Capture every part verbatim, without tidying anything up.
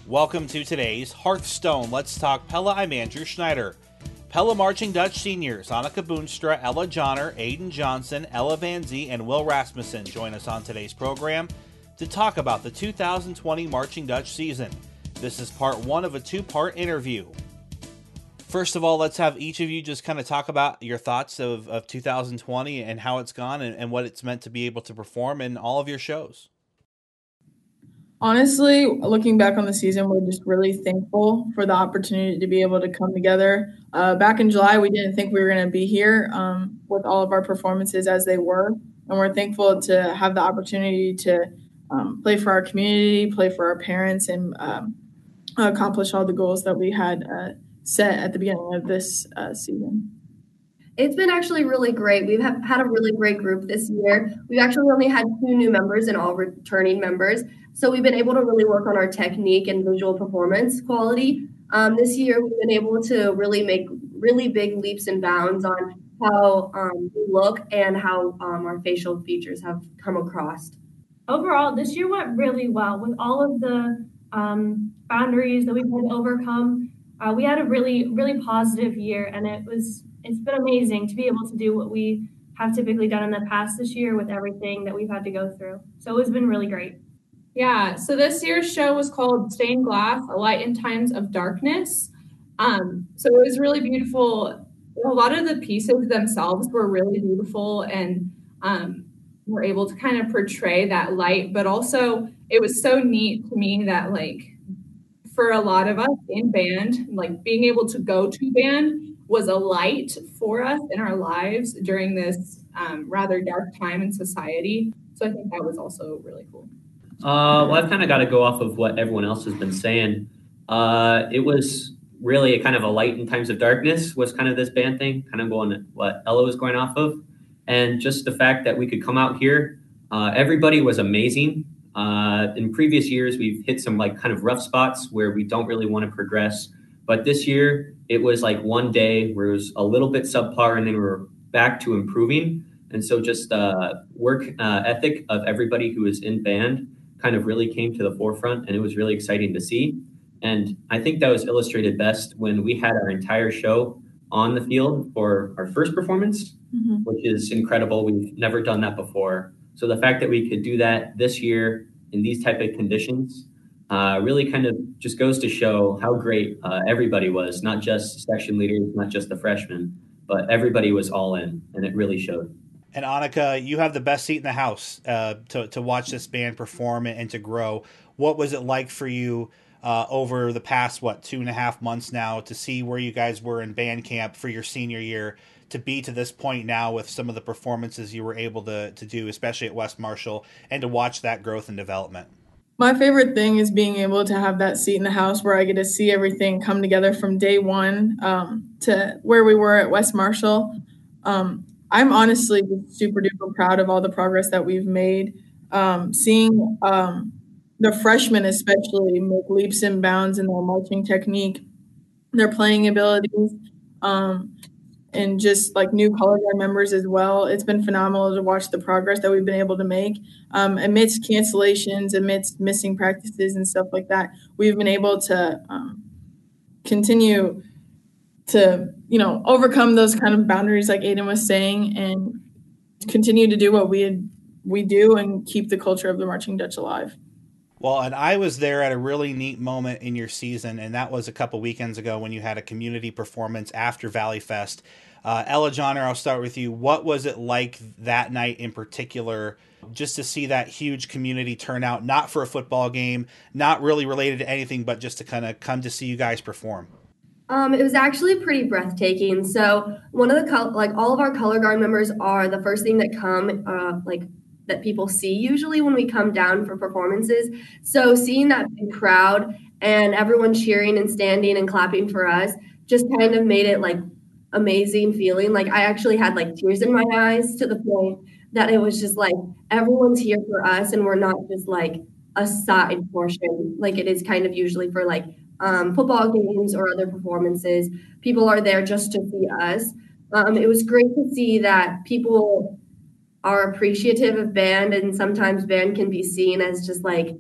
Welcome to today's Hearthstone. Let's talk Pella. I'm Andrew Schneider. Pella Marching Dutch seniors Annika Boonstra, Ella Johnner, Aiden Johnson, Ella Van Zee, and Will Rasmussen join us on today's program to talk about the two thousand twenty Marching Dutch season. This is part one of a two-part interview. First of all, let's have each of you just kind of talk about your thoughts of, of two thousand twenty and how it's gone and, and what it's meant to be able to perform in all of your shows. Honestly, looking back on the season, we're just really thankful for the opportunity to be able to come together. Uh, back in July, we didn't think we were going to be here um, with all of our performances as they were. And we're thankful to have the opportunity to um, play for our community, play for our parents, and um, accomplish all the goals that we had uh, set at the beginning of this uh, season. It's been actually really great. We've have had a really great group this year. We've actually only had two new members and all returning members. So we've been able to really work on our technique and visual performance quality. Um, this year, we've been able to really make really big leaps and bounds on how um, we look and how um, our facial features have come across. Overall, this year went really well with all of the um, boundaries that we've had to overcome. Uh, we had a really, really positive year, and it was it's been amazing to be able to do what we have typically done in the past this year with everything that we've had to go through. So it's been really great. Yeah, so this year's show was called Stained Glass, A Light in Times of Darkness. Um, so it was really beautiful. A lot of the pieces themselves were really beautiful and um, were able to kind of portray that light, but also it was so neat to me that like for a lot of us in band, like being able to go to band was a light for us in our lives during this um, rather dark time in society. So I think that was also really cool. Uh, well, I've kind of got to go off of what everyone else has been saying. Uh, it was really a kind of a light in times of darkness was kind of this band thing, kind of going what Ella was going off of. And just the fact that we could come out here, uh, everybody was amazing. Uh, in previous years, we've hit some like kind of rough spots where we don't really want to progress. But this year, it was like one day where it was a little bit subpar and then we were back to improving. And so just uh, work uh, ethic of everybody who was in band kind of really came to the forefront, and it was really exciting to see. And I think that was illustrated best when we had our entire show on the field for our first performance, mm-hmm. which is incredible. We've never done that before. So the fact that we could do that this year in these type of conditions uh, really kind of just goes to show how great uh, everybody was, not just section leaders, not just the freshmen, but everybody was all in, and it really showed. And Annika, you have the best seat in the house uh, to, to watch this band perform and to grow. What was it like for you uh, over the past, what, two and a half months now to see where you guys were in band camp for your senior year to be to this point now with some of the performances you were able to, to do, especially at West Marshall, and to watch that growth and development? My favorite thing is being able to have that seat in the house where I get to see everything come together from day one um, to where we were at West Marshall. Um, I'm honestly super duper proud of all the progress that we've made. Um, seeing um, the freshmen especially make leaps and bounds in their marching technique, their playing abilities, um, and just like new color guard members as well. It's been phenomenal to watch the progress that we've been able to make um, amidst cancellations, amidst missing practices and stuff like that. We've been able to um, continue to, you know, overcome those kind of boundaries like Aiden was saying and continue to do what we had, we do and keep the culture of the Marching Dutch alive. Well, and I was there at a really neat moment in your season, and that was a couple weekends ago when you had a community performance after Valley Fest. Uh, Ella Johnner, I'll start with you. What was it like that night in particular, just to see that huge community turnout, not for a football game, not really related to anything, but just to kind of come to see you guys perform? Um, it was actually pretty breathtaking. So one of the, col- like all of our color guard members are the first thing that come, uh, like that people see usually when we come down for performances. So seeing that big crowd and everyone cheering and standing and clapping for us just kind of made it like amazing feeling. Like I actually had like tears in my eyes to the point that it was just like everyone's here for us and we're not just like a side portion like it is kind of usually for like um, football games or other performances. People are there just to see us. Um, it was great to see that people are appreciative of band, and sometimes band can be seen as just like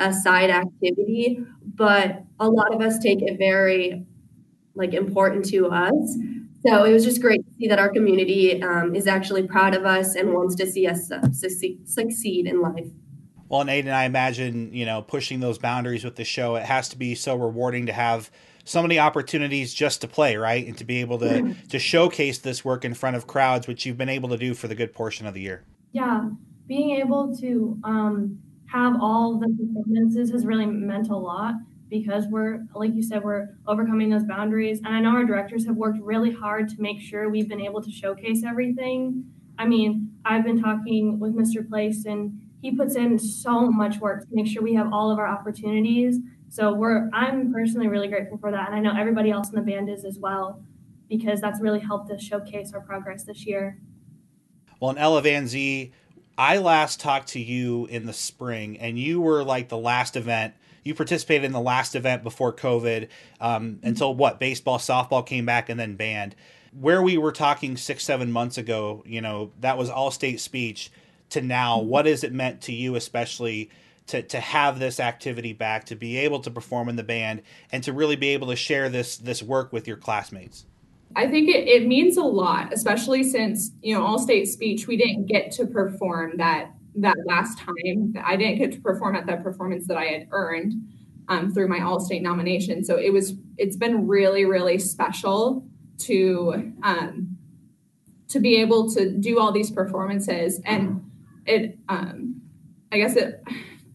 a side activity, but a lot of us take it very like important to us. So it was just great to see that our community um, is actually proud of us and wants to see us uh, succeed, succeed in life. Well, and Aiden, I imagine, you know, pushing those boundaries with the show, it has to be so rewarding to have so many opportunities just to play, right? And to be able to, to showcase this work in front of crowds, which you've been able to do for the good portion of the year. Yeah, being able to um, have all the performances has really meant a lot, because we're, like you said, we're overcoming those boundaries. And I know our directors have worked really hard to make sure we've been able to showcase everything. I mean, I've been talking with Mister Place, and he puts in so much work to make sure we have all of our opportunities. So we're, I'm personally really grateful for that. And I know everybody else in the band is as well, because that's really helped us showcase our progress this year. Well, and Ella Van Zee, I last talked to you in the spring, and you were like the last event. You participated in the last event before COVID um, until what, baseball, softball came back, and then band. Where we were talking six, seven months ago, you know, that was all state speech, to now, what has it meant to you, especially to, to have this activity back, to be able to perform in the band, and to really be able to share this, this work with your classmates? I think it, it means a lot, especially since, you know, all state speech, we didn't get to perform that that last time. I didn't get to perform at that performance that I had earned um, through my all-state nomination. So it was, it's been really, really special to, um, to be able to do all these performances. And it, um, I guess it,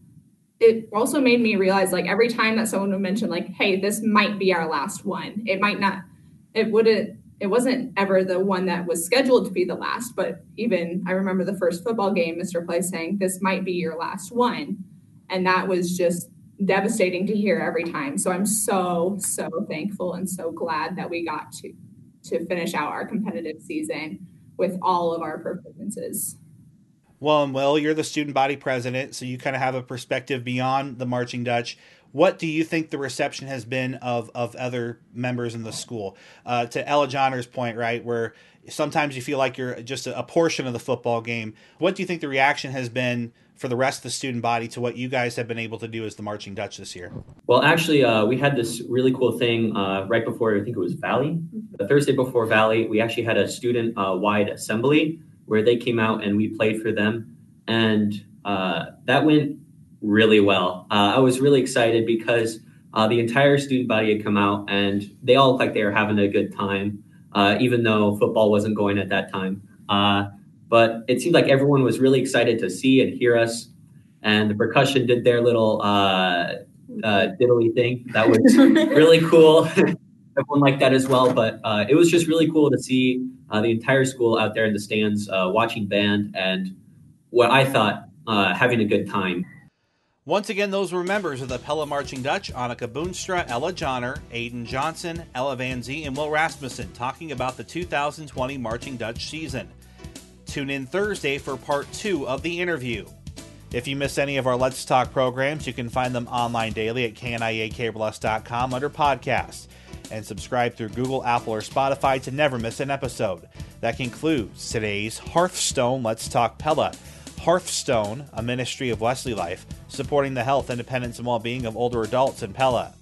it also made me realize, like, every time that someone would mention, like, hey, this might be our last one. It might not, it wouldn't, it wasn't ever the one that was scheduled to be the last, but even I remember the first football game, Mister Place saying, this might be your last one. And that was just devastating to hear every time. So I'm so, so thankful and so glad that we got to, to finish out our competitive season with all of our performances. Well, and Will, you're the student body president, so you kind of have a perspective beyond the Marching Dutch. What do you think the reception has been of, of other members in the school? Uh, to Ella Johnner's point, right, where sometimes you feel like you're just a, a portion of the football game. What do you think the reaction has been for the rest of the student body to what you guys have been able to do as the Marching Dutch this year? Well, actually, uh, we had this really cool thing uh, right before, I think it was Valley. The Thursday before Valley, we actually had a student-wide uh, assembly where they came out and we played for them. And uh, that went really well. Uh, I was really excited because uh, the entire student body had come out and they all looked like they were having a good time, uh, even though football wasn't going at that time. Uh, but it seemed like everyone was really excited to see and hear us. And the percussion did their little uh, uh, diddly thing. That was really cool. Everyone liked that as well. But uh, it was just really cool to see uh, the entire school out there in the stands uh, watching band and what I thought uh, having a good time. Once again, those were members of the Pella Marching Dutch: Annika Boonstra, Ella Johnner, Aiden Johnson, Ella Van Zee, and Will Rasmussen, talking about the two thousand twenty Marching Dutch season. Tune in Thursday for part two of the interview. If you miss any of our Let's Talk programs, you can find them online daily at K N I A Cable Us dot com under podcasts, and subscribe through Google, Apple, or Spotify to never miss an episode. That concludes today's Hearthstone Let's Talk Pella. Hearthstone, a ministry of Wesley Life, supporting the health, independence, and well-being of older adults in Pella.